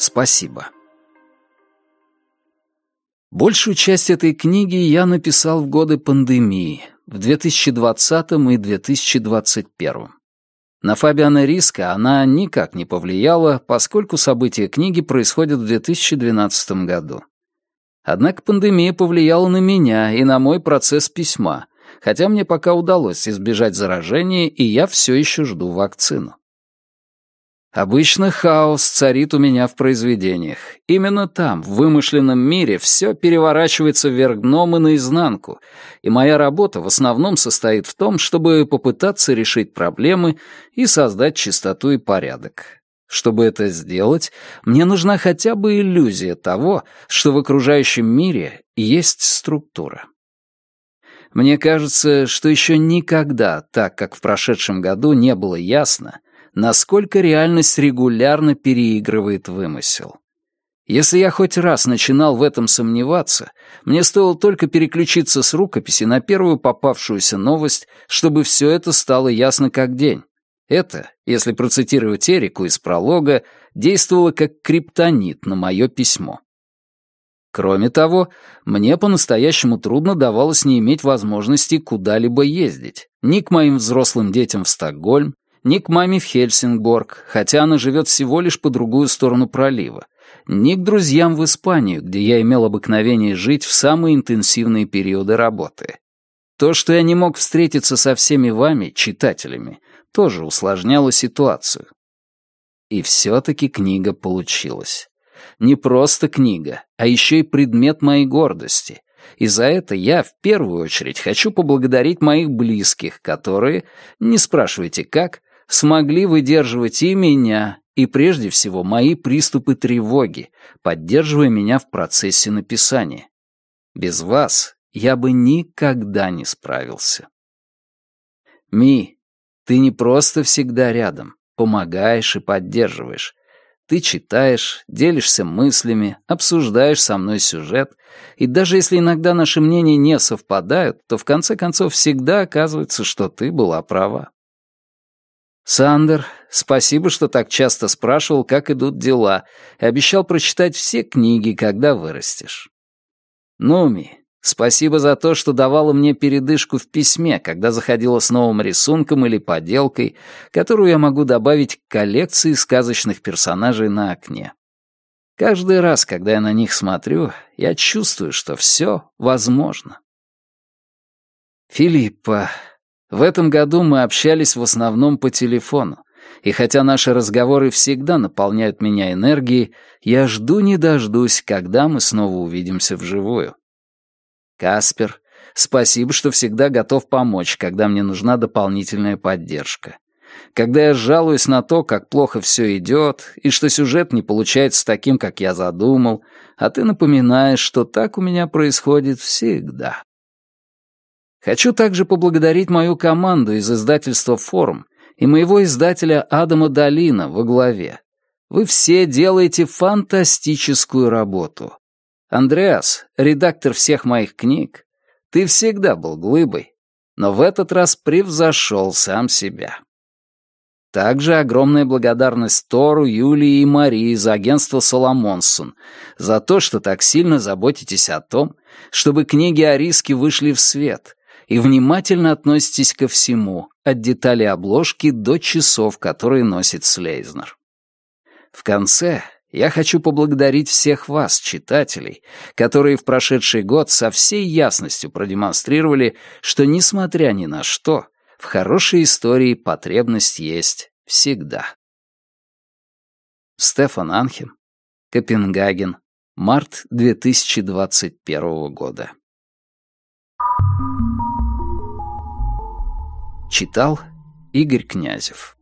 Спасибо. Большую часть этой книги я написал в годы пандемии, в 2020 и 2021. На Фабиана Риска она никак не повлияла, поскольку события книги происходят в 2012 году. Однако пандемия повлияла на меня и на мой процесс письма, хотя мне пока удалось избежать заражения, и я все еще жду вакцину. Обычно хаос царит у меня в произведениях. Именно там, в вымышленном мире, все переворачивается вверх дном и наизнанку, и моя работа в основном состоит в том, чтобы попытаться решить проблемы и создать чистоту и порядок. Чтобы это сделать, мне нужна хотя бы иллюзия того, что в окружающем мире есть структура. Мне кажется, что еще никогда, так как в прошедшем году, не было ясно, насколько реальность регулярно переигрывает вымысел. Если я хоть раз начинал в этом сомневаться, мне стоило только переключиться с рукописи на первую попавшуюся новость, чтобы все это стало ясно как день. Это, если процитировать Эрику из пролога, действовало как криптонит на мое письмо. Кроме того, мне по-настоящему трудно давалось не иметь возможности куда-либо ездить. Ни к моим взрослым детям в Стокгольм, ни к маме в Хельсингборг, хотя она живет всего лишь по другую сторону пролива, ни к друзьям в Испанию, где я имел обыкновение жить в самые интенсивные периоды работы. То, что я не мог встретиться со всеми вами, читателями, тоже усложняло ситуацию. И все-таки книга получилась. Не просто книга, а еще и предмет моей гордости. И за это я, в первую очередь, хочу поблагодарить моих близких, которые, не спрашивайте как, смогли выдерживать и меня, и прежде всего мои приступы тревоги, поддерживая меня в процессе написания. Без вас я бы никогда не справился. Ми, ты не просто всегда рядом, помогаешь и поддерживаешь. Ты читаешь, делишься мыслями, обсуждаешь со мной сюжет, и даже если иногда наши мнения не совпадают, то в конце концов всегда оказывается, что ты была права. Сандер, спасибо, что так часто спрашивал, как идут дела, и обещал прочитать все книги, когда вырастешь. Нуми, спасибо за то, что давала мне передышку в письме, когда заходила с новым рисунком или поделкой, которую я могу добавить к коллекции сказочных персонажей на окне. Каждый раз, когда я на них смотрю, я чувствую, что все возможно. Филиппа, в этом году мы общались в основном по телефону, и хотя наши разговоры всегда наполняют меня энергией, я жду не дождусь, когда мы снова увидимся вживую. Каспер, спасибо, что всегда готов помочь, когда мне нужна дополнительная поддержка. Когда я жалуюсь на то, как плохо все идет, и что сюжет не получается таким, как я задумал, а ты напоминаешь, что так у меня происходит всегда. Хочу также поблагодарить мою команду из издательства «Форум» и моего издателя Адама Долина во главе. Вы все делаете фантастическую работу. Андреас, редактор всех моих книг, ты всегда был глыбой, но в этот раз превзошел сам себя. Также огромная благодарность Тору, Юлии и Марии из агентства «Соломонсон» за то, что так сильно заботитесь о том, чтобы книги о Риске вышли в свет, и внимательно относитесь ко всему, от деталей обложки до часов, которые носит Слейзнер. В конце я хочу поблагодарить всех вас, читателей, которые в прошедший год со всей ясностью продемонстрировали, что, несмотря ни на что, в хорошей истории потребность есть всегда. Стефан Анхен, Копенгаген, март 2021 года. Читал Игорь Князев.